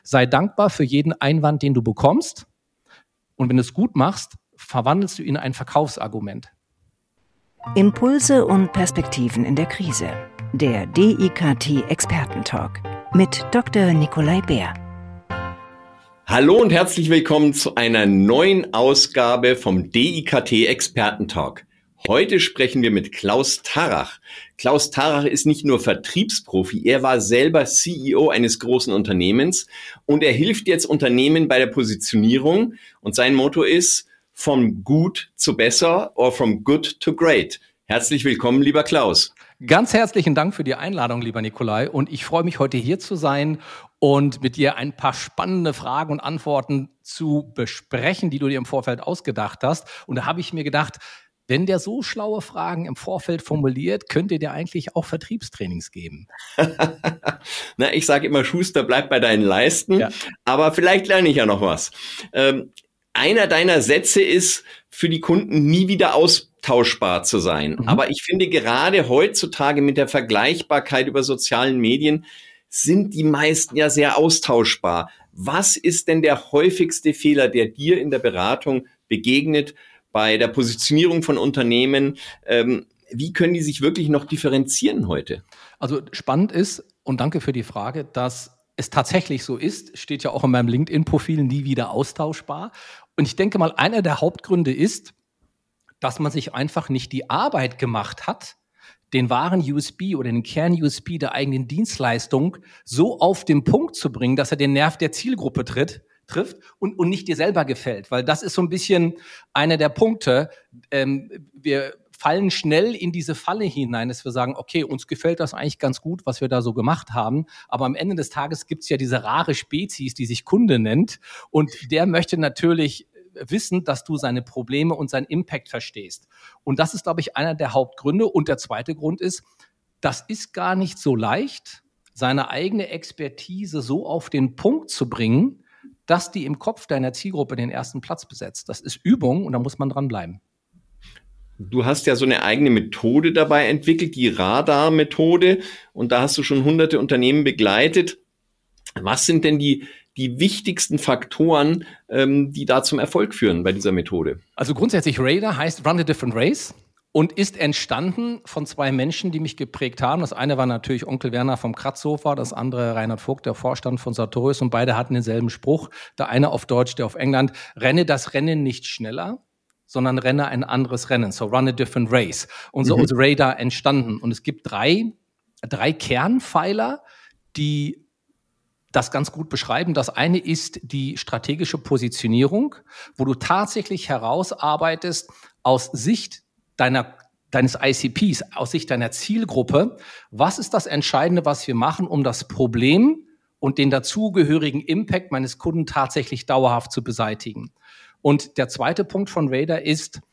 Sei dankbar für jeden Einwand, den du bekommst. Und wenn du es gut machst, verwandelst du ihn in ein Verkaufsargument. Impulse und Perspektiven in der Krise. Der DIKT Expertentalk mit Dr. Nikolai Bär. Hallo und herzlich willkommen zu einer neuen Ausgabe vom DIKT Expertentalk. Heute sprechen wir mit Klaus Tarrach. Klaus Tarrach ist nicht nur Vertriebsprofi, er war selber CEO eines großen Unternehmens und er hilft jetzt Unternehmen bei der Positionierung und sein Motto ist from good to besser or from good to great. Herzlich willkommen, lieber Klaus. Ganz herzlichen Dank für die Einladung, lieber Nikolai. Und ich freue mich, heute hier zu sein und mit dir ein paar spannende Fragen und Antworten zu besprechen, die du dir im Vorfeld ausgedacht hast. Und da habe ich mir gedacht, wenn der so schlaue Fragen im Vorfeld formuliert, könnte der eigentlich auch Vertriebstrainings geben. Na, ich sage immer, Schuster, bleib bei deinen Leisten. Ja. Aber vielleicht lerne ich ja noch was. Einer deiner Sätze ist, für die Kunden nie wieder austauschbar zu sein. Aber ich finde, gerade heutzutage mit der Vergleichbarkeit über sozialen Medien sind die meisten ja sehr austauschbar. Was ist denn der häufigste Fehler, der dir in der Beratung begegnet bei der Positionierung von Unternehmen? Wie können die sich wirklich noch differenzieren heute? Also spannend ist, und danke für die Frage, dass es tatsächlich so ist, steht ja auch in meinem LinkedIn-Profil, nie wieder austauschbar. Und ich denke mal, einer der Hauptgründe ist, dass man sich einfach nicht die Arbeit gemacht hat, den wahren USP oder den Kern-USP der eigenen Dienstleistung so auf den Punkt zu bringen, dass er den Nerv der Zielgruppe trifft und nicht dir selber gefällt. Weil das ist so ein bisschen einer der Punkte. Wir fallen schnell in diese Falle hinein, dass wir sagen, okay, uns gefällt das eigentlich ganz gut, was wir da so gemacht haben. Aber am Ende des Tages gibt es ja diese rare Spezies, die sich Kunde nennt. Und der möchte natürlich wissen, dass du seine Probleme und seinen Impact verstehst. Und das ist, glaube ich, einer der Hauptgründe. Und der zweite Grund ist, das ist gar nicht so leicht, seine eigene Expertise so auf den Punkt zu bringen, dass die im Kopf deiner Zielgruppe den ersten Platz besetzt. Das ist Übung und da muss man dranbleiben. Du hast ja so eine eigene Methode dabei entwickelt, die Radar-Methode. Und da hast du schon hunderte Unternehmen begleitet. Was sind denn die wichtigsten Faktoren, die da zum Erfolg führen bei dieser Methode? Also grundsätzlich Radar heißt Run a Different Race und ist entstanden von zwei Menschen, die mich geprägt haben. Das eine war natürlich Onkel Werner vom Kratzsofa, das andere Reinhard Vogt, der Vorstand von Sartorius. Und beide hatten denselben Spruch. Der eine auf Deutsch, der auf England. Renne das Rennen nicht schneller, sondern renne ein anderes Rennen. So run a different race. Und so ist Radar entstanden. Und es gibt drei Kernpfeiler, die das ganz gut beschreiben. Das eine ist die strategische Positionierung, wo du tatsächlich herausarbeitest aus Sicht deines ICPs, aus Sicht deiner Zielgruppe. Was ist das Entscheidende, was wir machen, um das Problem und den dazugehörigen Impact meines Kunden tatsächlich dauerhaft zu beseitigen? Und der zweite Punkt von Radar ist,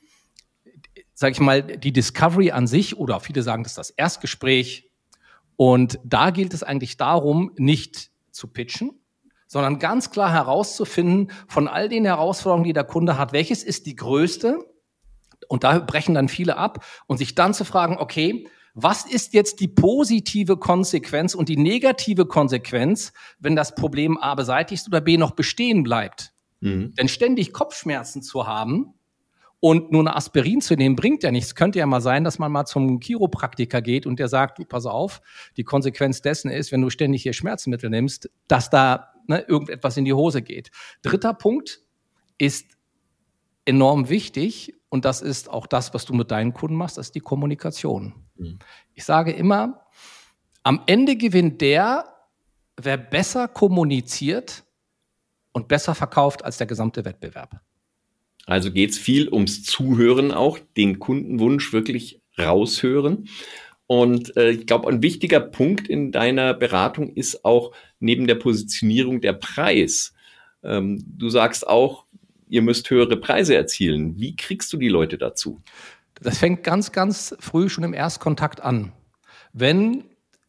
sage ich mal, die Discovery an sich, oder viele sagen, das ist das Erstgespräch. Und da gilt es eigentlich darum, nicht zu pitchen, sondern ganz klar herauszufinden, von all den Herausforderungen, die der Kunde hat, welches ist die größte? Und da brechen dann viele ab und sich dann zu fragen, okay, was ist jetzt die positive Konsequenz und die negative Konsequenz, wenn das Problem A beseitigt oder B noch bestehen bleibt? Denn ständig Kopfschmerzen zu haben und nur eine Aspirin zu nehmen, bringt ja nichts. Könnte ja mal sein, dass man mal zum Chiropraktiker geht und der sagt, du, pass auf, die Konsequenz dessen ist, wenn du ständig hier Schmerzmittel nimmst, dass da irgendetwas in die Hose geht. Dritter Punkt ist enorm wichtig und das ist auch das, was du mit deinen Kunden machst, das ist die Kommunikation. Ich sage immer, am Ende gewinnt wer besser kommuniziert und besser verkauft als der gesamte Wettbewerb. Also geht es viel ums Zuhören auch, den Kundenwunsch wirklich raushören. Und ich glaube, ein wichtiger Punkt in deiner Beratung ist auch neben der Positionierung der Preis. Du sagst auch, ihr müsst höhere Preise erzielen. Wie kriegst du die Leute dazu? Das fängt ganz, ganz früh schon im Erstkontakt an. Wenn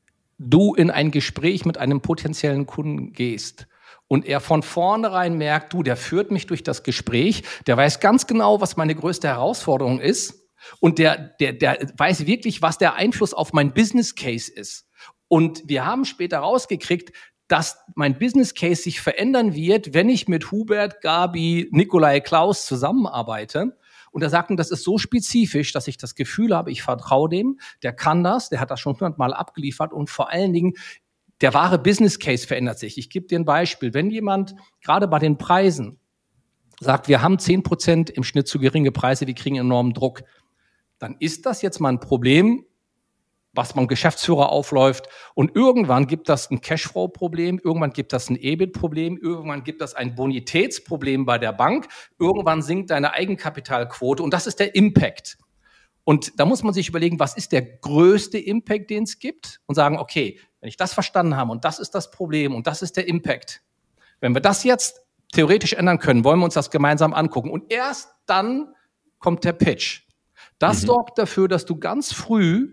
du in ein Gespräch mit einem potenziellen Kunden gehst und er von vornherein merkt, der führt mich durch das Gespräch, der weiß ganz genau, was meine größte Herausforderung ist und der weiß wirklich, was der Einfluss auf mein Business Case ist. Und wir haben später rausgekriegt, dass mein Business Case sich verändern wird, wenn ich mit Hubert, Gabi, Nikolai, Klaus zusammenarbeite. Und er sagt, das ist so spezifisch, dass ich das Gefühl habe, ich vertraue dem, der kann das, der hat das schon 100-mal abgeliefert und vor allen Dingen, der wahre Business Case verändert sich. Ich gebe dir ein Beispiel. Wenn jemand gerade bei den Preisen sagt, wir haben 10% im Schnitt zu geringe Preise, wir kriegen enormen Druck, dann ist das jetzt mal ein Problem, was beim Geschäftsführer aufläuft. Und irgendwann gibt das ein Cashflow-Problem, irgendwann gibt das ein EBIT-Problem, irgendwann gibt das ein Bonitätsproblem bei der Bank, irgendwann sinkt deine Eigenkapitalquote und das ist der Impact. Und da muss man sich überlegen, was ist der größte Impact, den es gibt und sagen, okay, wenn ich das verstanden habe und das ist das Problem und das ist der Impact, wenn wir das jetzt theoretisch ändern können, wollen wir uns das gemeinsam angucken. Und erst dann kommt der Pitch. Das sorgt dafür, dass du ganz früh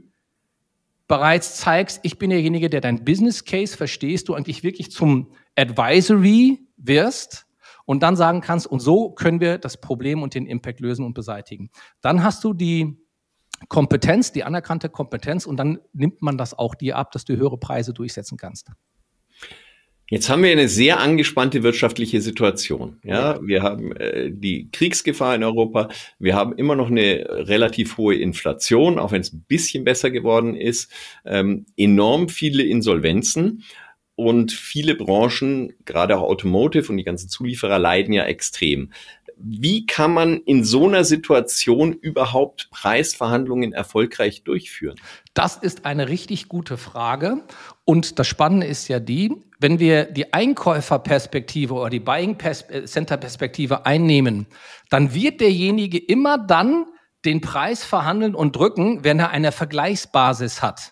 bereits zeigst, ich bin derjenige, der dein Business Case verstehst, du eigentlich wirklich zum Advisory wirst und dann sagen kannst, und so können wir das Problem und den Impact lösen und beseitigen. Dann hast du die Kompetenz, die anerkannte Kompetenz und dann nimmt man das auch dir ab, dass du höhere Preise durchsetzen kannst. Jetzt haben wir eine sehr angespannte wirtschaftliche Situation. Ja, wir haben die Kriegsgefahr in Europa. Wir haben immer noch eine relativ hohe Inflation, auch wenn es ein bisschen besser geworden ist. Enorm viele Insolvenzen und viele Branchen, gerade auch Automotive und die ganzen Zulieferer, leiden ja extrem. Wie kann man in so einer Situation überhaupt Preisverhandlungen erfolgreich durchführen? Das ist eine richtig gute Frage. Und das Spannende ist ja wenn wir die Einkäuferperspektive oder die Buying-Center-Perspektive einnehmen, dann wird derjenige immer dann den Preis verhandeln und drücken, wenn er eine Vergleichsbasis hat.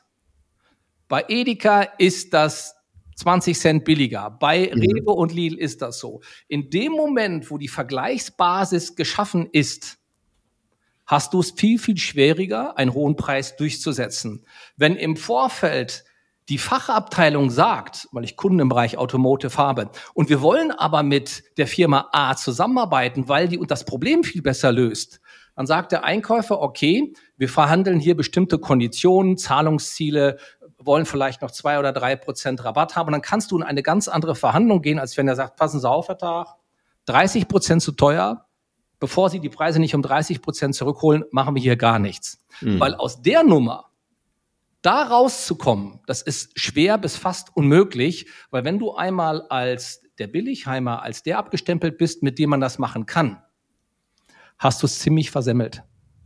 Bei Edeka ist das 20 Cent billiger. Bei Rewe und Lidl ist das so. In dem Moment, wo die Vergleichsbasis geschaffen ist, hast du es viel, viel schwieriger, einen hohen Preis durchzusetzen. Wenn im Vorfeld die Fachabteilung sagt, weil ich Kunden im Bereich Automotive habe, und wir wollen aber mit der Firma A zusammenarbeiten, weil die das Problem viel besser löst, dann sagt der Einkäufer, okay, wir verhandeln hier bestimmte Konditionen, Zahlungsziele, wollen vielleicht noch 2 oder 3% Rabatt haben. Und dann kannst du in eine ganz andere Verhandlung gehen, als wenn er sagt, passen Sie auf, Herr Tag, 30% zu teuer. Bevor Sie die Preise nicht um 30% zurückholen, machen wir hier gar nichts. Weil aus der Nummer da rauszukommen, das ist schwer bis fast unmöglich, weil wenn du einmal als der Billigheimer, als der abgestempelt bist, mit dem man das machen kann, hast du es ziemlich versemmelt.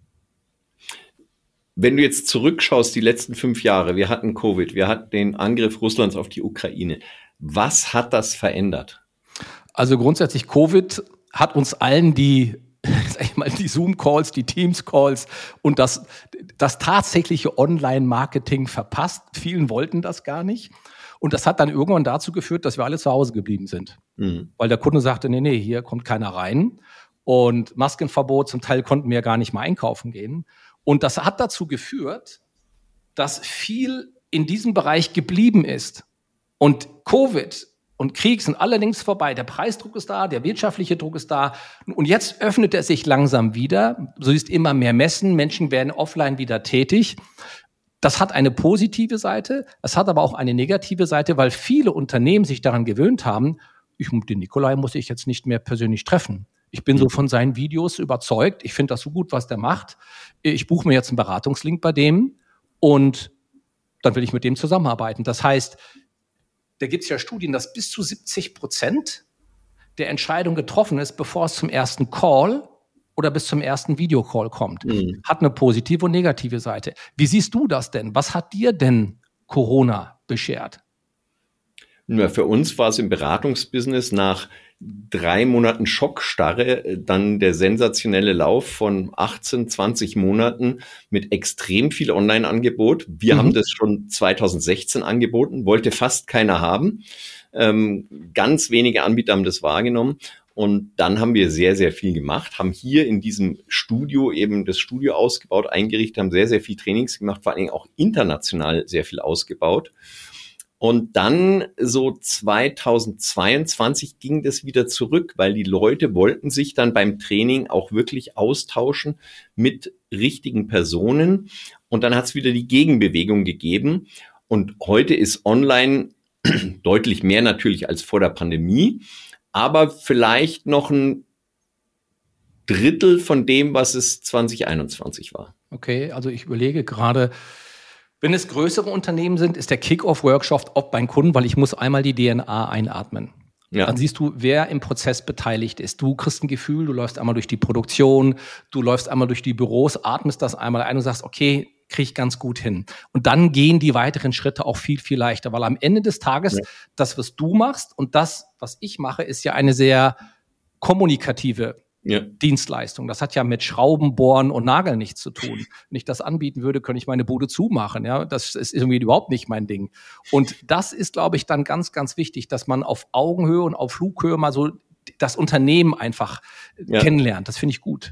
Wenn du jetzt zurückschaust, die letzten 5 Jahre, wir hatten Covid, wir hatten den Angriff Russlands auf die Ukraine. Was hat das verändert? Also grundsätzlich Covid hat uns allen die Zoom-Calls, die Teams-Calls und das tatsächliche Online-Marketing verpasst. Vielen wollten das gar nicht. Und das hat dann irgendwann dazu geführt, dass wir alle zu Hause geblieben sind. Weil der Kunde sagte, nee, hier kommt keiner rein. Und Maskenverbot, zum Teil konnten wir gar nicht mal einkaufen gehen. Und das hat dazu geführt, dass viel in diesem Bereich geblieben ist. Und Covid und Krieg sind allerdings vorbei. Der Preisdruck ist da, der wirtschaftliche Druck ist da. Und jetzt öffnet er sich langsam wieder. So ist immer mehr Messen. Menschen werden offline wieder tätig. Das hat eine positive Seite. Es hat aber auch eine negative Seite, weil viele Unternehmen sich daran gewöhnt haben, den Nikolai muss ich jetzt nicht mehr persönlich treffen. Ich bin so von seinen Videos überzeugt. Ich finde das so gut, was der macht. Ich buche mir jetzt einen Beratungslink bei dem und dann will ich mit dem zusammenarbeiten. Das heißt, da gibt es ja Studien, dass bis zu 70% der Entscheidung getroffen ist, bevor es zum ersten Call oder bis zum ersten Videocall kommt. Hat eine positive und negative Seite. Wie siehst du das denn? Was hat dir denn Corona beschert? Ja, für uns war es im Beratungsbusiness nach 3 Monaten Schockstarre dann der sensationelle Lauf von 18, 20 Monaten mit extrem viel Online-Angebot. Wir haben das schon 2016 angeboten, wollte fast keiner haben. Ganz wenige Anbieter haben das wahrgenommen. Und dann haben wir sehr, sehr viel gemacht, haben hier in diesem Studio eben das Studio ausgebaut, eingerichtet, haben sehr, sehr viel Trainings gemacht, vor allen Dingen auch international sehr viel ausgebaut. Und dann so 2022 ging das wieder zurück, weil die Leute wollten sich dann beim Training auch wirklich austauschen mit richtigen Personen. Und dann hat es wieder die Gegenbewegung gegeben. Und heute ist online deutlich mehr natürlich als vor der Pandemie, aber vielleicht noch ein Drittel von dem, was es 2021 war. Okay, also ich überlege gerade, wenn es größere Unternehmen sind, ist der Kick-Off-Workshop oft beim Kunden, weil ich muss einmal die DNA einatmen. Ja. Dann siehst du, wer im Prozess beteiligt ist. Du kriegst ein Gefühl, du läufst einmal durch die Produktion, du läufst einmal durch die Büros, atmest das einmal ein und sagst, okay, kriege ich ganz gut hin. Und dann gehen die weiteren Schritte auch viel, viel leichter, weil am Ende des Tages, das, was du machst und das, was ich mache, ist ja eine sehr kommunikative Dienstleistung. Das hat ja mit Schrauben, Bohren und Nageln nichts zu tun. Wenn ich das anbieten würde, könnte ich meine Bude zumachen. Ja, das ist irgendwie überhaupt nicht mein Ding. Und das ist, glaube ich, dann ganz, ganz wichtig, dass man auf Augenhöhe und auf Flughöhe mal so das Unternehmen einfach kennenlernt. Das finde ich gut.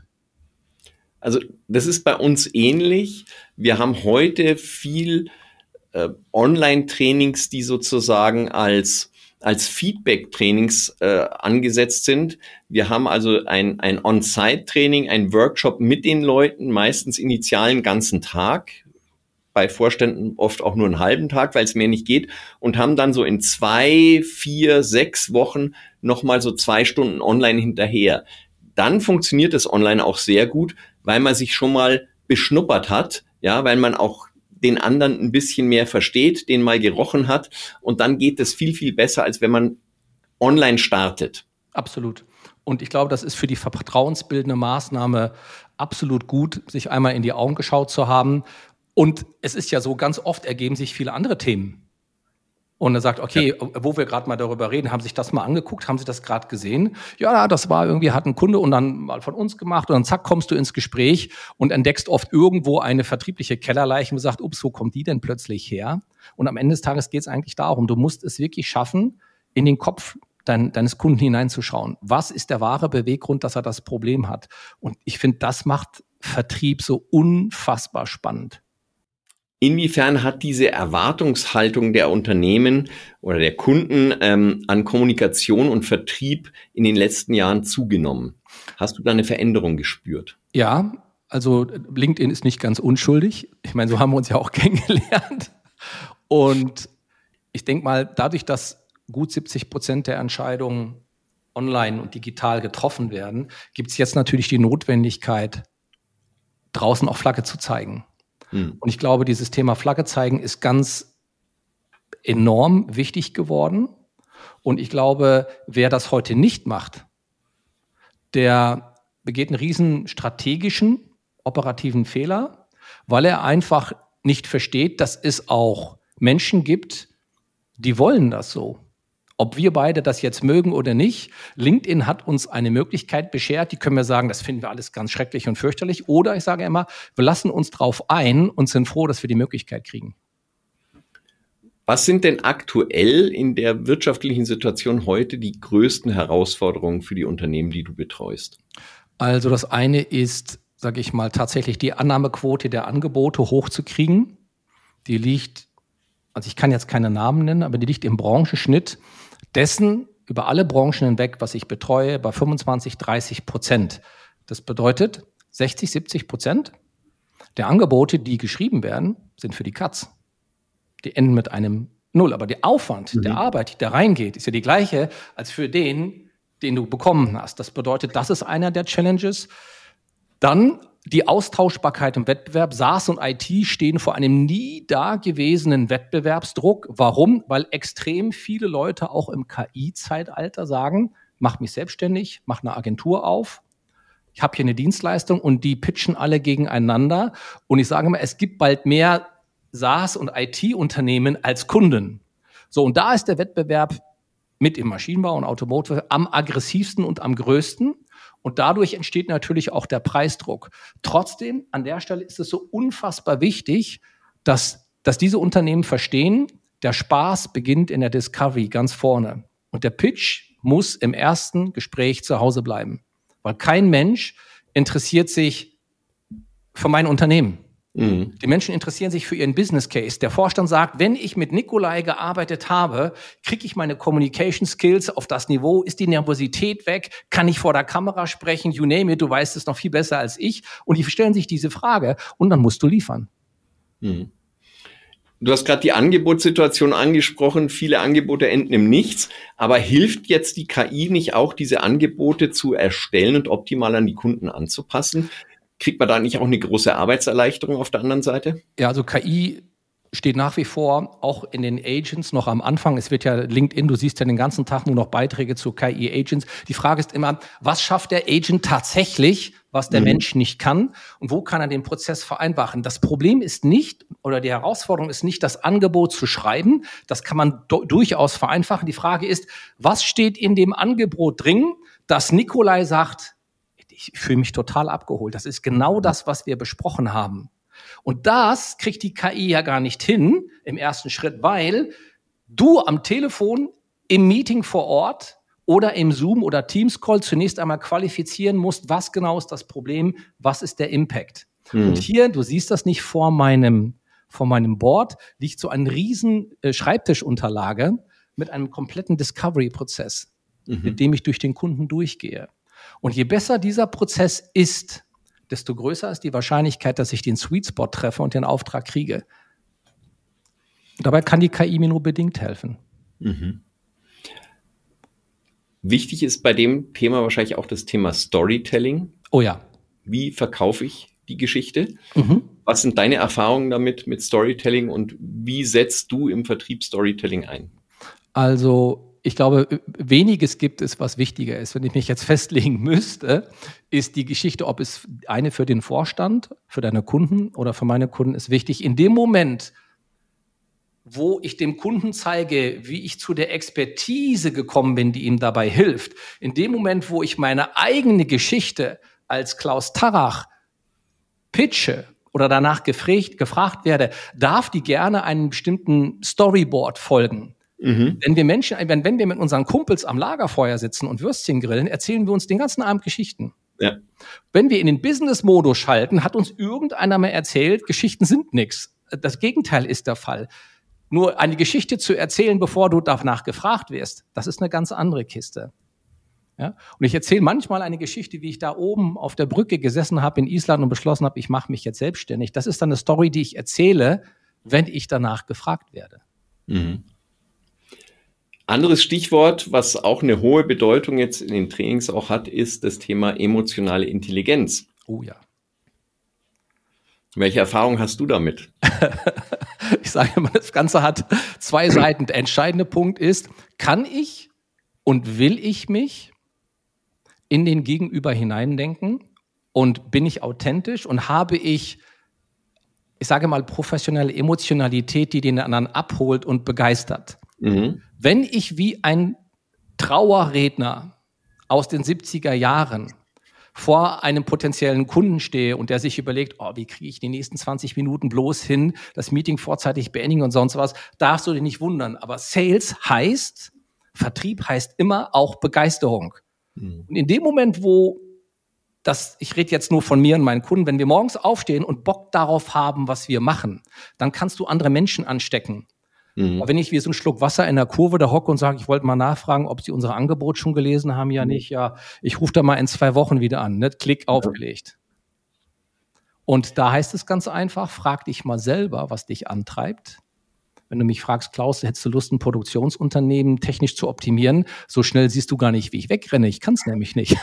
Also das ist bei uns ähnlich. Wir haben heute viel Online-Trainings, die sozusagen als Feedback-Trainings angesetzt sind. Wir haben also ein On-Site-Training, ein Workshop mit den Leuten, meistens initial einen ganzen Tag, bei Vorständen oft auch nur einen halben Tag, weil es mehr nicht geht, und haben dann so in 2, 4, 6 Wochen nochmal so 2 Stunden online hinterher. Dann funktioniert es online auch sehr gut, weil man sich schon mal beschnuppert hat, ja, weil man auch den anderen ein bisschen mehr versteht, den mal gerochen hat, und dann geht es viel, viel besser, als wenn man online startet. Absolut. Und ich glaube, das ist für die vertrauensbildende Maßnahme absolut gut, sich einmal in die Augen geschaut zu haben. Und es ist ja so, ganz oft ergeben sich viele andere Themen. Und er sagt, okay, wo wir gerade mal darüber reden, haben Sie sich das mal angeguckt, haben Sie das gerade gesehen? Ja, das war irgendwie, hat ein Kunde und dann mal von uns gemacht und dann zack, kommst du ins Gespräch und entdeckst oft irgendwo eine vertriebliche Kellerleiche und sagst, ups, wo kommt die denn plötzlich her? Und am Ende des Tages geht es eigentlich darum, du musst es wirklich schaffen, in den Kopf deines Kunden hineinzuschauen. Was ist der wahre Beweggrund, dass er das Problem hat? Und ich finde, das macht Vertrieb so unfassbar spannend. Inwiefern hat diese Erwartungshaltung der Unternehmen oder der Kunden an Kommunikation und Vertrieb in den letzten Jahren zugenommen? Hast du da eine Veränderung gespürt? Ja, also LinkedIn ist nicht ganz unschuldig. Ich meine, so haben wir uns ja auch kennengelernt. Und ich denke mal, dadurch, dass gut 70% der Entscheidungen online und digital getroffen werden, gibt es jetzt natürlich die Notwendigkeit, draußen auch Flagge zu zeigen. Und ich glaube, dieses Thema Flagge zeigen ist ganz enorm wichtig geworden. Und ich glaube, wer das heute nicht macht, der begeht einen riesen strategischen, operativen Fehler, weil er einfach nicht versteht, dass es auch Menschen gibt, die wollen das so. Ob wir beide das jetzt mögen oder nicht, LinkedIn hat uns eine Möglichkeit beschert, die können wir sagen, das finden wir alles ganz schrecklich und fürchterlich. Oder ich sage immer, wir lassen uns drauf ein und sind froh, dass wir die Möglichkeit kriegen. Was sind denn aktuell in der wirtschaftlichen Situation heute die größten Herausforderungen für die Unternehmen, die du betreust? Also das eine ist, sage ich mal, tatsächlich die Annahmequote der Angebote hochzukriegen. Die liegt, also ich kann jetzt keine Namen nennen, aber die liegt im Branchenschnitt dessen über alle Branchen hinweg, was ich betreue, bei 25-30%. Das bedeutet, 60-70% der Angebote, die geschrieben werden, sind für die Katz. Die enden mit einem Null. Aber der Aufwand, der Arbeit, die da reingeht, ist ja die gleiche als für den du bekommen hast. Das bedeutet, das ist einer der Challenges. Dann die Austauschbarkeit im Wettbewerb. SaaS und IT stehen vor einem nie dagewesenen Wettbewerbsdruck. Warum? Weil extrem viele Leute auch im KI-Zeitalter sagen, mach mich selbstständig, mach eine Agentur auf. Ich habe hier eine Dienstleistung und die pitchen alle gegeneinander. Und ich sage mal, es gibt bald mehr SaaS- und IT-Unternehmen als Kunden. So, und da ist der Wettbewerb mit im Maschinenbau und Automotive am aggressivsten und am größten. Und dadurch entsteht natürlich auch der Preisdruck. Trotzdem, an der Stelle ist es so unfassbar wichtig, dass diese Unternehmen verstehen, der Spaß beginnt in der Discovery ganz vorne. Und der Pitch muss im ersten Gespräch zu Hause bleiben. Weil kein Mensch interessiert sich für mein Unternehmen. Die Menschen interessieren sich für ihren Business Case. Der Vorstand sagt, wenn ich mit Nikolai gearbeitet habe, kriege ich meine Communication Skills auf das Niveau, ist die Nervosität weg, kann ich vor der Kamera sprechen, you name it, du weißt es noch viel besser als ich. Und die stellen sich diese Frage und dann musst du liefern. Du hast gerade die Angebotssituation angesprochen. Viele Angebote enden im Nichts. Aber hilft jetzt die KI nicht auch, diese Angebote zu erstellen und optimal an die Kunden anzupassen? Kriegt man da nicht auch eine große Arbeitserleichterung auf der anderen Seite? Ja, also KI steht nach wie vor auch in den Agents noch am Anfang. Es wird ja LinkedIn, du siehst ja den ganzen Tag nur noch Beiträge zu KI-Agents. Die Frage ist immer, was schafft der Agent tatsächlich, was der Mensch nicht kann? Und wo kann er den Prozess vereinfachen? Das Problem ist nicht, oder die Herausforderung ist nicht, das Angebot zu schreiben. Das kann man durchaus vereinfachen. Die Frage ist, was steht in dem Angebot drin, dass Nikolai sagt, ich fühle mich total abgeholt. Das ist genau das, was wir besprochen haben. Und das kriegt die KI ja gar nicht hin im ersten Schritt, weil du am Telefon, im Meeting vor Ort oder im Zoom- oder Teams-Call zunächst einmal qualifizieren musst, was genau ist das Problem, was ist der Impact. Und hier, du siehst das nicht vor meinem Board, liegt so eine riesen Schreibtischunterlage mit einem kompletten Discovery-Prozess, mit dem ich durch den Kunden durchgehe. Und je besser dieser Prozess ist, desto größer ist die Wahrscheinlichkeit, dass ich den Sweet Spot treffe und den Auftrag kriege. Dabei kann die KI mir nur bedingt helfen. Wichtig ist bei dem Thema wahrscheinlich auch das Thema Storytelling. Oh ja. Wie verkaufe ich die Geschichte? Was sind deine Erfahrungen damit mit Storytelling und wie setzt du im Vertrieb Storytelling ein? Also ich glaube, weniges gibt es, was wichtiger ist. Wenn ich mich jetzt festlegen müsste, ist die Geschichte, ob es eine für den Vorstand, für deine Kunden oder für meine Kunden ist wichtig. In dem Moment, wo ich dem Kunden zeige, wie ich zu der Expertise gekommen bin, die ihm dabei hilft, in dem Moment, wo ich meine eigene Geschichte als Klaus Tarrach pitche oder danach gefragt werde, darf die gerne einem bestimmten Storyboard folgen. Wenn wir mit unseren Kumpels am Lagerfeuer sitzen und Würstchen grillen, erzählen wir uns den ganzen Abend Geschichten. Ja. Wenn wir in den Business-Modus schalten, hat uns irgendeiner mal erzählt, Geschichten sind nichts. Das Gegenteil ist der Fall. Nur eine Geschichte zu erzählen, bevor du danach gefragt wirst, das ist eine ganz andere Kiste. Ja? Und ich erzähle manchmal eine Geschichte, wie ich da oben auf der Brücke gesessen habe in Island und beschlossen habe, ich mache mich jetzt selbstständig. Das ist dann eine Story, die ich erzähle, wenn ich danach gefragt werde. Anderes Stichwort, was auch eine hohe Bedeutung jetzt in den Trainings auch hat, ist das Thema emotionale Intelligenz. Oh ja. Welche Erfahrung hast du damit? Ich sage immer, das Ganze hat zwei Seiten. Der entscheidende Punkt ist, kann ich und will ich mich in den Gegenüber hineindenken und bin ich authentisch und habe ich sage mal, professionelle Emotionalität, die den anderen abholt und begeistert. Wenn ich wie ein Trauerredner aus den 70er Jahren vor einem potenziellen Kunden stehe und der sich überlegt, wie kriege ich die nächsten 20 Minuten bloß hin, das Meeting vorzeitig beendigen und sonst was, darfst du dich nicht wundern. Aber Sales heißt, Vertrieb heißt immer auch Begeisterung. Und in dem Moment, wo ich rede jetzt nur von mir und meinen Kunden, wenn wir morgens aufstehen und Bock darauf haben, was wir machen, dann kannst du andere Menschen anstecken. Aber wenn ich wie so einen Schluck Wasser in der Kurve da hocke und sage, ich wollte mal nachfragen, ob Sie unser Angebot schon gelesen haben, ja nicht, ja, ich rufe da mal in 2 Wochen wieder an, ne? Klick aufgelegt. Und da heißt es ganz einfach, frag dich mal selber, was dich antreibt. Wenn du mich fragst, Klaus, hättest du Lust, ein Produktionsunternehmen technisch zu optimieren? So schnell siehst du gar nicht, wie ich wegrenne. Ich kann es nämlich nicht.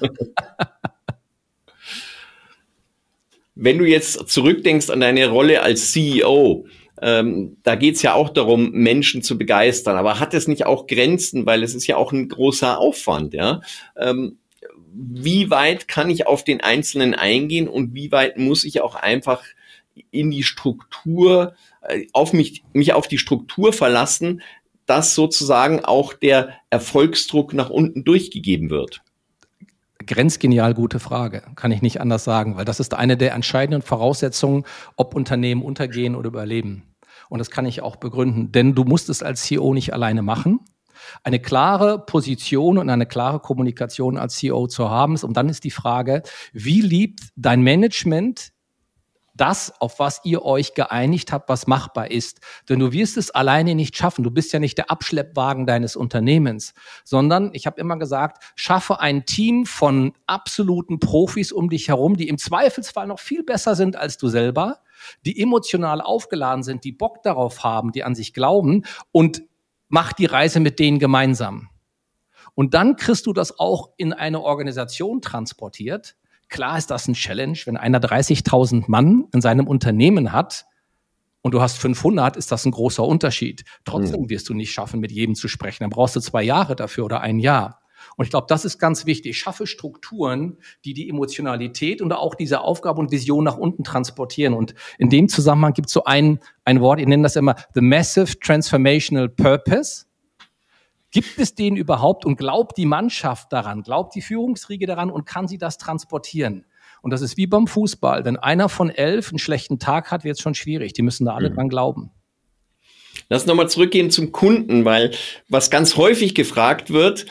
Wenn du jetzt zurückdenkst an deine Rolle als CEO, da geht's ja auch darum, Menschen zu begeistern. Aber hat es nicht auch Grenzen? Weil es ist ja auch ein großer Aufwand, ja? Wie weit kann ich auf den Einzelnen eingehen und wie weit muss ich auch einfach in die Struktur, mich auf die Struktur verlassen, dass sozusagen auch der Erfolgsdruck nach unten durchgegeben wird? Grenzgenial gute Frage, kann ich nicht anders sagen, weil das ist eine der entscheidenden Voraussetzungen, ob Unternehmen untergehen oder überleben. Und das kann ich auch begründen, denn du musst es als CEO nicht alleine machen. Eine klare Position und eine klare Kommunikation als CEO zu haben, und dann ist die Frage, wie liebt dein Management das, auf was ihr euch geeinigt habt, was machbar ist. Denn du wirst es alleine nicht schaffen. Du bist ja nicht der Abschleppwagen deines Unternehmens, sondern, ich habe immer gesagt, schaffe ein Team von absoluten Profis um dich herum, die im Zweifelsfall noch viel besser sind als du selber, die emotional aufgeladen sind, die Bock darauf haben, die an sich glauben, und mach die Reise mit denen gemeinsam. Und dann kriegst du das auch in eine Organisation transportiert. Klar ist das ein Challenge, wenn einer 30.000 Mann in seinem Unternehmen hat und du hast 500, ist das ein großer Unterschied. Trotzdem wirst du nicht schaffen, mit jedem zu sprechen. Dann brauchst du 2 Jahre dafür oder 1 Jahr. Und ich glaube, das ist ganz wichtig. Schaffe Strukturen, die die Emotionalität und auch diese Aufgabe und Vision nach unten transportieren. Und in dem Zusammenhang gibt es so ein Wort, ich nenne das immer the massive transformational purpose. Gibt es den überhaupt und glaubt die Mannschaft daran, glaubt die Führungsriege daran und kann sie das transportieren? Und das ist wie beim Fußball. Wenn einer von 11 einen schlechten Tag hat, wird es schon schwierig. Die müssen da alle dran glauben. Lass nochmal zurückgehen zum Kunden, weil was ganz häufig gefragt wird,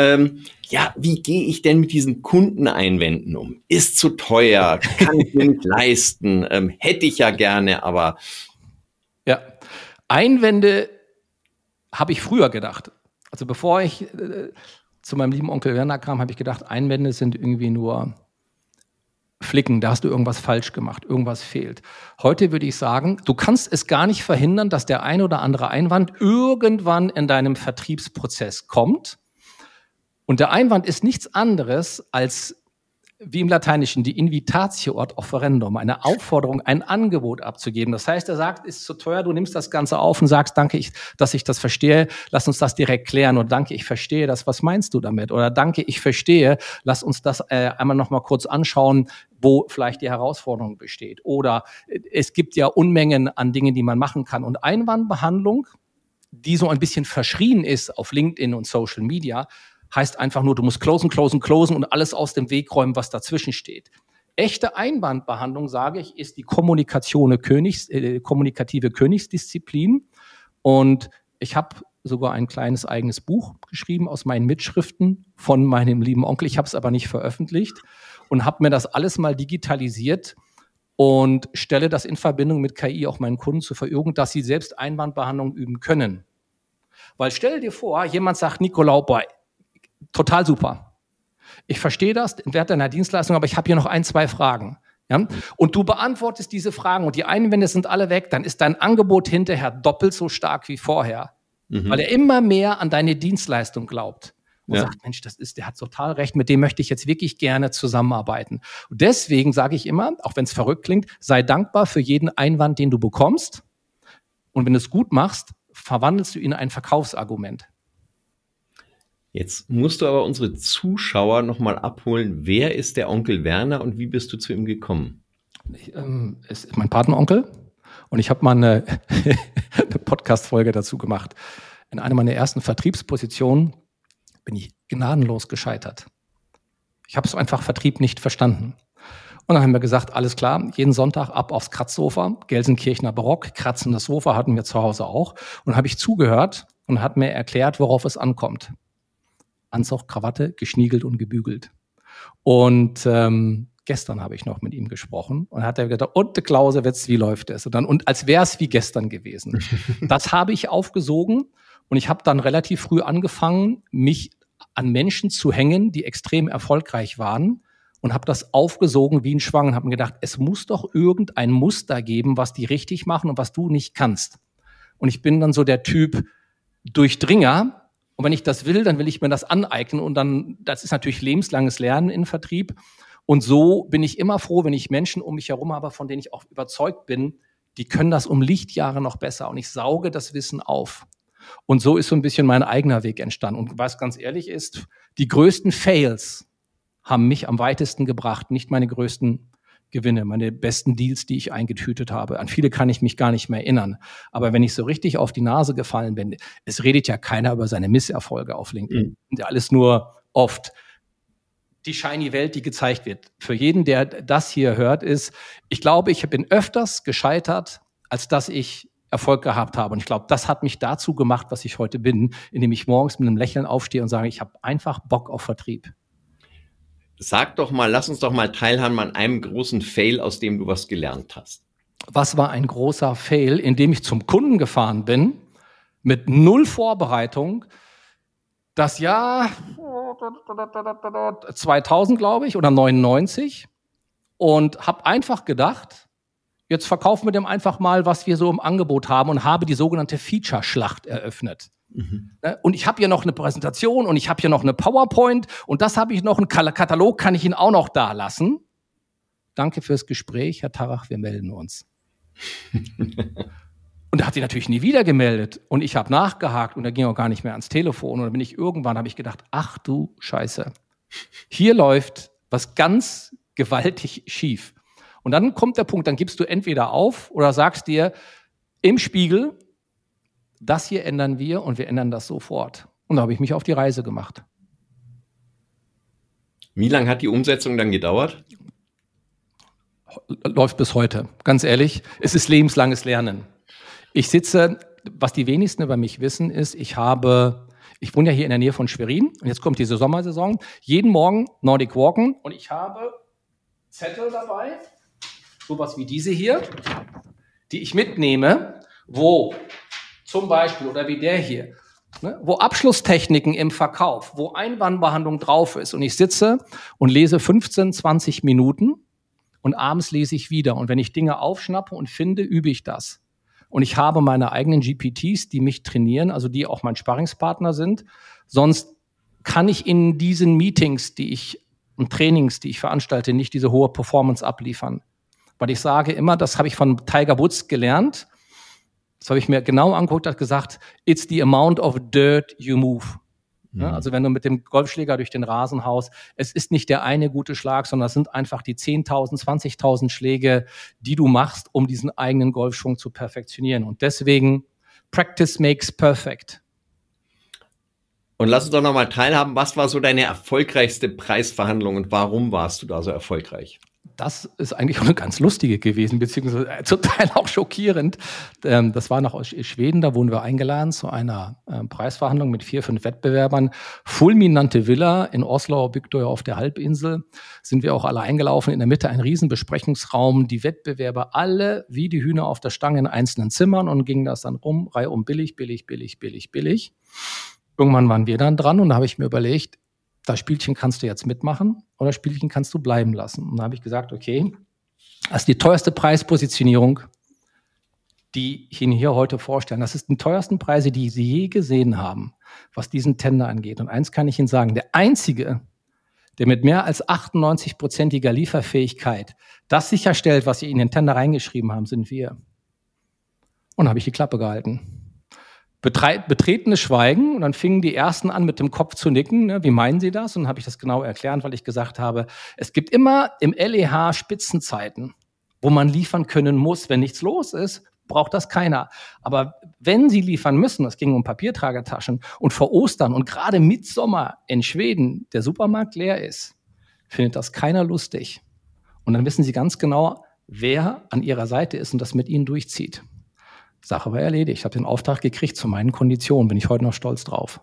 wie gehe ich denn mit diesen Kundeneinwänden um? Ist zu teuer, kann ich mir nicht leisten, hätte ich ja gerne, aber... Ja, Einwände habe ich früher gedacht. Also bevor ich zu meinem lieben Onkel Werner kam, habe ich gedacht, Einwände sind irgendwie nur Flicken, da hast du irgendwas falsch gemacht, irgendwas fehlt. Heute würde ich sagen, du kannst es gar nicht verhindern, dass der ein oder andere Einwand irgendwann in deinem Vertriebsprozess kommt. Und der Einwand ist nichts anderes als, wie im Lateinischen, die Invitatio ad offerendum, eine Aufforderung, ein Angebot abzugeben. Das heißt, er sagt, ist zu teuer, du nimmst das Ganze auf und sagst, danke, dass ich das verstehe, lass uns das direkt klären. Oder danke, ich verstehe das, was meinst du damit? Oder danke, ich verstehe, lass uns das einmal noch mal kurz anschauen, wo vielleicht die Herausforderung besteht. Oder es gibt ja Unmengen an Dingen, die man machen kann. Und Einwandbehandlung, die so ein bisschen verschrien ist auf LinkedIn und Social Media, heißt einfach nur, du musst closen und alles aus dem Weg räumen, was dazwischen steht. Echte Einwandbehandlung, sage ich, ist die kommunikative Königsdisziplin. Und ich habe sogar ein kleines eigenes Buch geschrieben aus meinen Mitschriften von meinem lieben Onkel. Ich habe es aber nicht veröffentlicht und habe mir das alles mal digitalisiert und stelle das in Verbindung mit KI auch meinen Kunden zur Verfügung, dass sie selbst Einwandbehandlung üben können. Weil stell dir vor, jemand sagt, Nicolau, boah, total super. Ich verstehe das, den Wert deiner Dienstleistung, aber ich habe hier noch 1, 2 Fragen. Ja? Und du beantwortest diese Fragen und die Einwände sind alle weg, dann ist dein Angebot hinterher doppelt so stark wie vorher. Weil er immer mehr an deine Dienstleistung glaubt. Und sagt, Mensch, der hat total recht, mit dem möchte ich jetzt wirklich gerne zusammenarbeiten. Und deswegen sage ich immer, auch wenn es verrückt klingt, sei dankbar für jeden Einwand, den du bekommst. Und wenn du es gut machst, verwandelst du ihn in ein Verkaufsargument. Jetzt musst du aber unsere Zuschauer nochmal abholen. Wer ist der Onkel Werner und wie bist du zu ihm gekommen? Es ist mein Patenonkel und ich habe mal eine Podcast-Folge dazu gemacht. In einer meiner ersten Vertriebspositionen bin ich gnadenlos gescheitert. Ich habe so einfach Vertrieb nicht verstanden. Und dann haben wir gesagt, alles klar, jeden Sonntag ab aufs Kratzsofa, Gelsenkirchener Barock, kratzendes Sofa hatten wir zu Hause auch. Und habe ich zugehört und hat mir erklärt, worauf es ankommt. Anzug, Krawatte, geschniegelt und gebügelt. Und gestern habe ich noch mit ihm gesprochen und hat er gesagt, und der Clausewitz, wie läuft es? Und als wäre es wie gestern gewesen. Das habe ich aufgesogen und ich habe dann relativ früh angefangen, mich an Menschen zu hängen, die extrem erfolgreich waren und habe das aufgesogen wie ein Schwang und habe mir gedacht, es muss doch irgendein Muster geben, was die richtig machen und was du nicht kannst. Und ich bin dann so der Typ Durchdringer. Und wenn ich das will, dann will ich mir das aneignen und dann, das ist natürlich lebenslanges Lernen in Vertrieb. Und so bin ich immer froh, wenn ich Menschen um mich herum habe, von denen ich auch überzeugt bin, die können das um Lichtjahre noch besser und ich sauge das Wissen auf. Und so ist so ein bisschen mein eigener Weg entstanden. Und was ganz ehrlich ist, die größten Fails haben mich am weitesten gebracht, nicht meine größten Gewinne, meine besten Deals, die ich eingetütet habe. An viele kann ich mich gar nicht mehr erinnern. Aber wenn ich so richtig auf die Nase gefallen bin, es redet ja keiner über seine Misserfolge auf LinkedIn. Ja, alles nur oft die shiny Welt, die gezeigt wird. Für jeden, der das hier hört, ist, ich glaube, ich bin öfters gescheitert, als dass ich Erfolg gehabt habe. Und ich glaube, das hat mich dazu gemacht, was ich heute bin, indem ich morgens mit einem Lächeln aufstehe und sage, ich habe einfach Bock auf Vertrieb. lass uns doch mal teilhaben an einem großen Fail, aus dem du was gelernt hast. Was war ein großer Fail, indem ich zum Kunden gefahren bin, mit 0 Vorbereitung, das Jahr 2000, glaube ich, oder 99, und habe einfach gedacht, jetzt verkaufen wir dem einfach mal, was wir so im Angebot haben, und habe die sogenannte Feature-Schlacht eröffnet. Und ich habe hier noch eine Präsentation und ich habe hier noch eine PowerPoint und das habe ich noch, einen Katalog kann ich Ihnen auch noch da lassen. Danke fürs Gespräch, Herr Tarrach, wir melden uns. Und er hat sich natürlich nie wieder gemeldet und ich habe nachgehakt und er ging auch gar nicht mehr ans Telefon. Und dann bin ich irgendwann, habe ich gedacht, ach du Scheiße, hier läuft was ganz gewaltig schief. Und dann kommt der Punkt, dann gibst du entweder auf oder sagst dir im Spiegel, das hier ändern wir und wir ändern das sofort. Und da habe ich mich auf die Reise gemacht. Wie lange hat die Umsetzung dann gedauert? Läuft bis heute. Ganz ehrlich, es ist lebenslanges Lernen. Ich sitze, was die wenigsten über mich wissen, ist, ich wohne ja hier in der Nähe von Schwerin und jetzt kommt diese Sommersaison. Jeden Morgen Nordic Walken und ich habe Zettel dabei, sowas wie diese hier, die ich mitnehme, wo zum Beispiel, oder wie der hier, wo Abschlusstechniken im Verkauf, wo Einwandbehandlung drauf ist und ich sitze und lese 15, 20 Minuten und abends lese ich wieder. Und wenn ich Dinge aufschnappe und finde, übe ich das. Und ich habe meine eigenen GPTs, die mich trainieren, also die auch mein Sparringspartner sind. Sonst kann ich in diesen Meetings, und Trainings, die ich veranstalte, nicht diese hohe Performance abliefern. Weil ich sage immer, das habe ich von Tiger Woods gelernt, das habe ich mir genau angeguckt, hat gesagt, it's the amount of dirt you move. Ja, also wenn du mit dem Golfschläger durch den Rasen haust, es ist nicht der eine gute Schlag, sondern es sind einfach die 10.000, 20.000 Schläge, die du machst, um diesen eigenen Golfschwung zu perfektionieren. Und deswegen, Practice makes perfect. Und lass uns doch nochmal teilhaben, was war so deine erfolgreichste Preisverhandlung und warum warst du da so erfolgreich? Das ist eigentlich auch eine ganz lustige gewesen, beziehungsweise zum Teil auch schockierend. Das war noch aus Schweden, da wurden wir eingeladen zu einer Preisverhandlung mit 4, 5 Wettbewerbern. Fulminante Villa in Oslo, Bygdøy auf der Halbinsel. Sind wir auch alle eingelaufen. In der Mitte ein riesen Besprechungsraum. Die Wettbewerber alle wie die Hühner auf der Stange in einzelnen Zimmern und gingen das dann rum, reihum billig. Irgendwann waren wir dann dran und da habe ich mir überlegt, das Spielchen kannst du jetzt mitmachen oder das Spielchen kannst du bleiben lassen. Und da habe ich gesagt, okay, das ist die teuerste Preispositionierung, die ich Ihnen hier heute vorstelle. Das ist die teuersten Preise, die Sie je gesehen haben, was diesen Tender angeht. Und eins kann ich Ihnen sagen, der Einzige, der mit mehr als 98%iger Lieferfähigkeit das sicherstellt, was Sie in den Tender reingeschrieben haben, sind wir. Und da habe ich die Klappe gehalten. Betretenes Schweigen und dann fingen die Ersten an, mit dem Kopf zu nicken. Ne? Wie meinen Sie das? Und dann habe ich das genau erklärt, weil ich gesagt habe, es gibt immer im LEH Spitzenzeiten, wo man liefern können muss. Wenn nichts los ist, braucht das keiner. Aber wenn Sie liefern müssen, es ging um Papiertragertaschen und vor Ostern und gerade Mitsommer in Schweden der Supermarkt leer ist, findet das keiner lustig. Und dann wissen Sie ganz genau, wer an Ihrer Seite ist und das mit Ihnen durchzieht. Sache war erledigt. Ich habe den Auftrag gekriegt zu meinen Konditionen. Bin ich heute noch stolz drauf.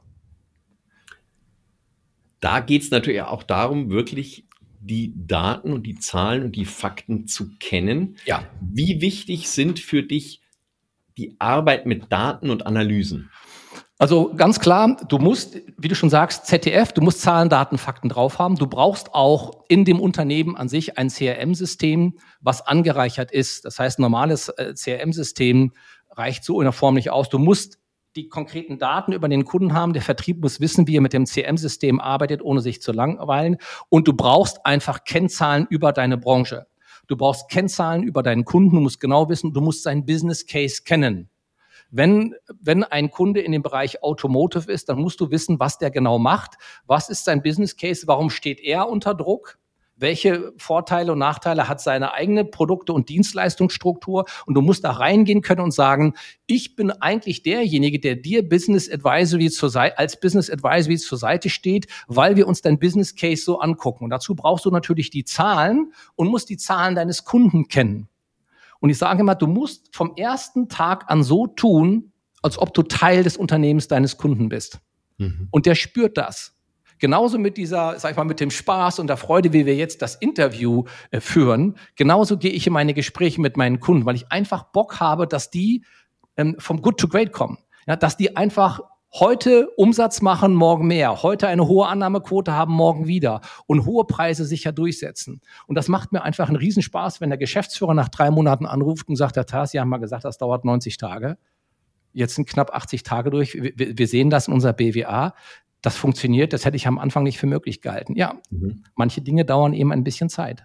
Da geht es natürlich auch darum, wirklich die Daten und die Zahlen und die Fakten zu kennen. Ja. Wie wichtig sind für dich die Arbeit mit Daten und Analysen? Also ganz klar, du musst, wie du schon sagst, ZDF, du musst Zahlen, Daten, Fakten drauf haben. Du brauchst auch in dem Unternehmen an sich ein CRM-System, was angereichert ist. Das heißt, ein normales CRM-System reicht so in der Form nicht aus. Du musst die konkreten Daten über den Kunden haben. Der Vertrieb muss wissen, wie er mit dem CRM-System arbeitet, ohne sich zu langweilen. Und du brauchst einfach Kennzahlen über deine Branche. Du brauchst Kennzahlen über deinen Kunden. Du musst genau wissen, du musst seinen Business Case kennen. Wenn ein Kunde in dem Bereich Automotive ist, dann musst du wissen, was der genau macht. Was ist sein Business Case? Warum steht er unter Druck? Welche Vorteile und Nachteile hat seine eigene Produkte- und Dienstleistungsstruktur? Und du musst da reingehen können und sagen, ich bin eigentlich derjenige, der dir als Business Advisory zur Seite steht, weil wir uns dein Business Case so angucken. Und dazu brauchst du natürlich die Zahlen und musst die Zahlen deines Kunden kennen. Und ich sage immer, du musst vom ersten Tag an so tun, als ob du Teil des Unternehmens deines Kunden bist. Mhm. Und der spürt das. Genauso mit dieser, sag ich mal, mit dem Spaß und der Freude, wie wir jetzt das Interview führen. Genauso gehe ich in meine Gespräche mit meinen Kunden, weil ich einfach Bock habe, dass die vom Good to Great kommen. Ja, dass die einfach heute Umsatz machen, morgen mehr. Heute eine hohe Annahmequote haben, morgen wieder. Und hohe Preise sicher durchsetzen. Und das macht mir einfach einen Riesenspaß, wenn der Geschäftsführer nach 3 Monaten anruft und sagt, Herr Thas, Sie haben mal gesagt, das dauert 90 Tage. Jetzt sind knapp 80 Tage durch. Wir sehen das in unserer BWA. Das funktioniert. Das hätte ich am Anfang nicht für möglich gehalten. Ja, manche Dinge dauern eben ein bisschen Zeit.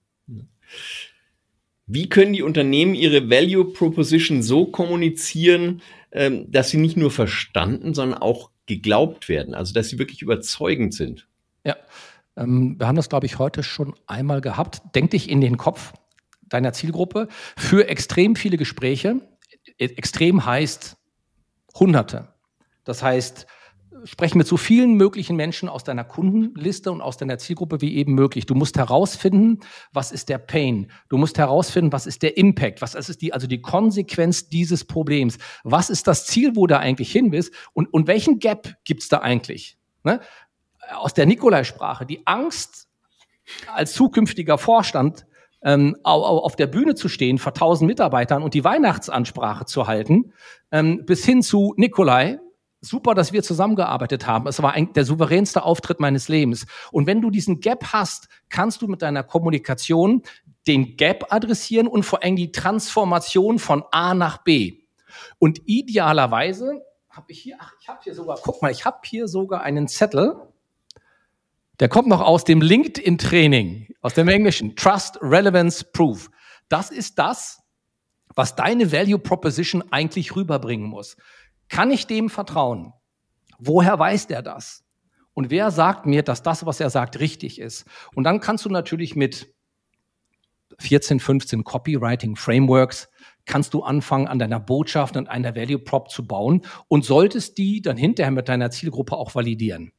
Wie können die Unternehmen ihre Value Proposition so kommunizieren, dass sie nicht nur verstanden, sondern auch geglaubt werden? Also, dass sie wirklich überzeugend sind? Ja, wir haben das, glaube ich, heute schon einmal gehabt. Denk dich in den Kopf deiner Zielgruppe für extrem viele Gespräche. Extrem heißt Hunderte. Das heißt, sprechen mit so vielen möglichen Menschen aus deiner Kundenliste und aus deiner Zielgruppe wie eben möglich. Du musst herausfinden, was ist der Pain? Du musst herausfinden, was ist der Impact? Was ist die Konsequenz dieses Problems? Was ist das Ziel, wo du eigentlich hin willst? Und welchen Gap gibt's da eigentlich? Ne? Aus der Nikolai-Sprache, die Angst als zukünftiger Vorstand auf der Bühne zu stehen vor 1000 Mitarbeitern und die Weihnachtsansprache zu halten, bis hin zu Nikolai, super, dass wir zusammengearbeitet haben. Es war der souveränste Auftritt meines Lebens. Und wenn du diesen Gap hast, kannst du mit deiner Kommunikation den Gap adressieren und vor allem die Transformation von A nach B. Und idealerweise habe ich habe hier sogar einen Zettel, der kommt noch aus dem LinkedIn-Training, aus dem Englischen. Trust, Relevance, Proof. Das ist das, was deine Value Proposition eigentlich rüberbringen muss. Kann ich dem vertrauen? Woher weiß der das? Und wer sagt mir, dass das, was er sagt, richtig ist? Und dann kannst du natürlich mit 14, 15 Copywriting-Frameworks kannst du anfangen, an deiner Botschaft und einer Value Prop zu bauen und solltest die dann hinterher mit deiner Zielgruppe auch validieren.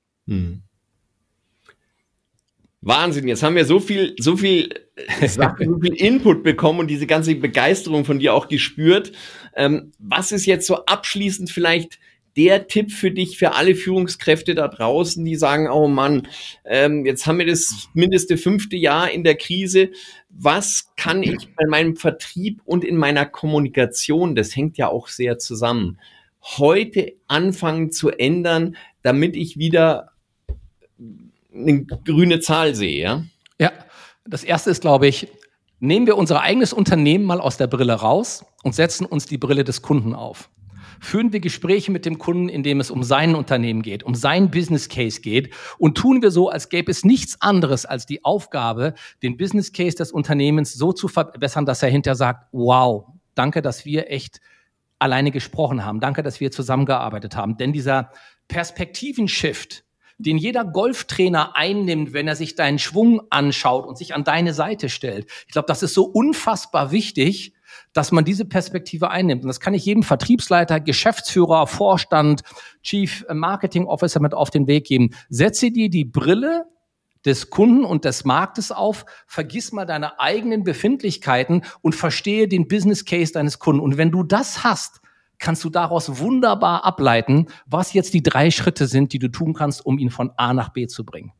Wahnsinn, jetzt haben wir so viel Sachen, so viel Input bekommen und diese ganze Begeisterung von dir auch gespürt. Was ist jetzt so abschließend vielleicht der Tipp für dich, für alle Führungskräfte da draußen, die sagen, oh Mann, jetzt haben wir das mindeste 5. Jahr in der Krise. Was kann ich bei meinem Vertrieb und in meiner Kommunikation, das hängt ja auch sehr zusammen, heute anfangen zu ändern, damit ich wieder eine grüne Zahl sehe, ja? Ja, das erste ist, glaube ich, nehmen wir unser eigenes Unternehmen mal aus der Brille raus und setzen uns die Brille des Kunden auf. Führen wir Gespräche mit dem Kunden, in dem es um sein Unternehmen geht, um seinen Business Case geht und tun wir so, als gäbe es nichts anderes als die Aufgabe, den Business Case des Unternehmens so zu verbessern, dass er hinterher sagt, wow, danke, dass wir echt alleine gesprochen haben. Danke, dass wir zusammengearbeitet haben. Denn dieser Perspektivenshift, den jeder Golftrainer einnimmt, wenn er sich deinen Schwung anschaut und sich an deine Seite stellt. Ich glaube, das ist so unfassbar wichtig, dass man diese Perspektive einnimmt. Und das kann ich jedem Vertriebsleiter, Geschäftsführer, Vorstand, Chief Marketing Officer mit auf den Weg geben. Setze dir die Brille des Kunden und des Marktes auf, vergiss mal deine eigenen Befindlichkeiten und verstehe den Business Case deines Kunden. Und wenn du das hast, kannst du daraus wunderbar ableiten, was jetzt die 3 Schritte sind, die du tun kannst, um ihn von A nach B zu bringen.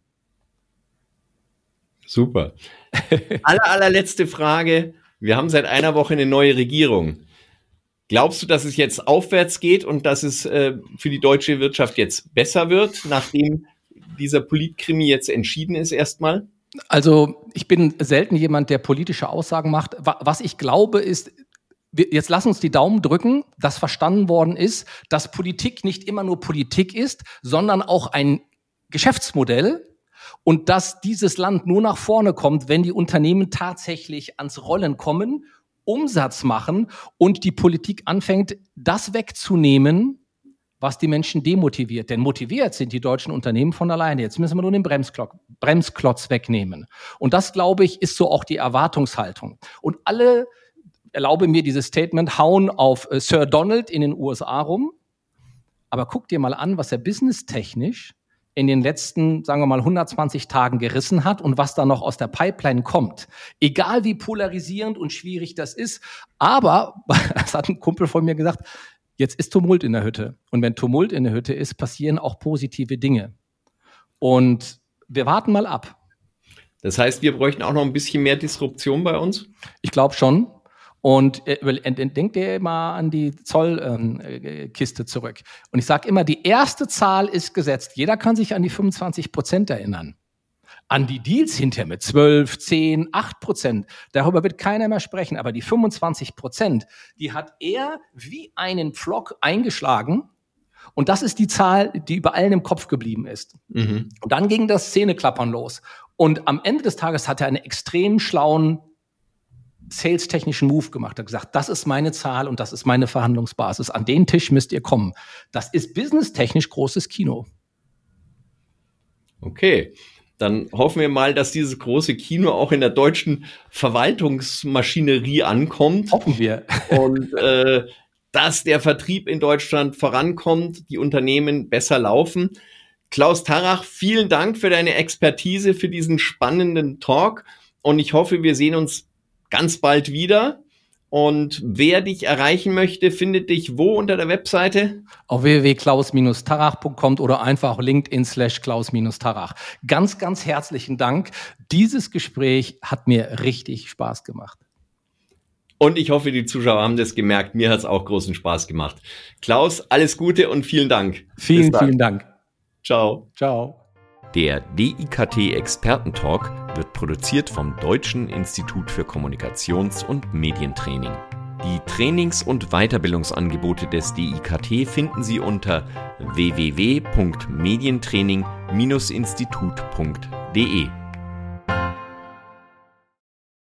Super. Allerletzte Frage. Wir haben seit einer Woche eine neue Regierung. Glaubst du, dass es jetzt aufwärts geht und dass es für die deutsche Wirtschaft jetzt besser wird, nachdem dieser Politkrimi jetzt entschieden ist erstmal? Also ich bin selten jemand, der politische Aussagen macht. Was ich glaube ist, jetzt lass uns die Daumen drücken, dass verstanden worden ist, dass Politik nicht immer nur Politik ist, sondern auch ein Geschäftsmodell und dass dieses Land nur nach vorne kommt, wenn die Unternehmen tatsächlich ans Rollen kommen, Umsatz machen und die Politik anfängt, das wegzunehmen, was die Menschen demotiviert. Denn motiviert sind die deutschen Unternehmen von alleine. Jetzt müssen wir nur den Bremsklotz wegnehmen. Und das, glaube ich, ist so auch die Erwartungshaltung. Und alle, erlaube mir dieses Statement, hauen auf Sir Donald in den USA rum. Aber guck dir mal an, was er businesstechnisch in den letzten, sagen wir mal, 120 Tagen gerissen hat und was da noch aus der Pipeline kommt. Egal wie polarisierend und schwierig das ist. Aber, das hat ein Kumpel von mir gesagt, jetzt ist Tumult in der Hütte. Und wenn Tumult in der Hütte ist, passieren auch positive Dinge. Und wir warten mal ab. Das heißt, wir bräuchten auch noch ein bisschen mehr Disruption bei uns? Ich glaube schon. Und denkt ihr mal an die Zollkiste zurück. Und ich sage immer, die erste Zahl ist gesetzt. Jeder kann sich an die 25% erinnern. An die Deals hinterher mit 12, 10, 8%. Darüber wird keiner mehr sprechen. Aber die 25%, die hat er wie einen Pflock eingeschlagen. Und das ist die Zahl, die über allen im Kopf geblieben ist. Mhm. Und dann ging das Zähneklappern los. Und am Ende des Tages hat er einen extrem schlauen sales-technischen Move gemacht. Er hat gesagt, das ist meine Zahl und das ist meine Verhandlungsbasis. An den Tisch müsst ihr kommen. Das ist businesstechnisch großes Kino. Okay, dann hoffen wir mal, dass dieses große Kino auch in der deutschen Verwaltungsmaschinerie ankommt. Hoffen wir. Und dass der Vertrieb in Deutschland vorankommt, die Unternehmen besser laufen. Klaus Tarrach, vielen Dank für deine Expertise, für diesen spannenden Talk. Und ich hoffe, wir sehen uns ganz bald wieder. Und wer dich erreichen möchte, findet dich wo unter der Webseite? Auf www.klaus-tarrach.com oder einfach LinkedIn/Klaus-Tarrach. Ganz, ganz herzlichen Dank. Dieses Gespräch hat mir richtig Spaß gemacht. Und ich hoffe, die Zuschauer haben das gemerkt. Mir hat es auch großen Spaß gemacht. Klaus, alles Gute und vielen Dank. Vielen Dank. Ciao. Ciao. Der DIKT Expertentalk wird produziert vom Deutschen Institut für Kommunikations- und Medientraining. Die Trainings- und Weiterbildungsangebote des DIKT finden Sie unter www.medientraining-institut.de.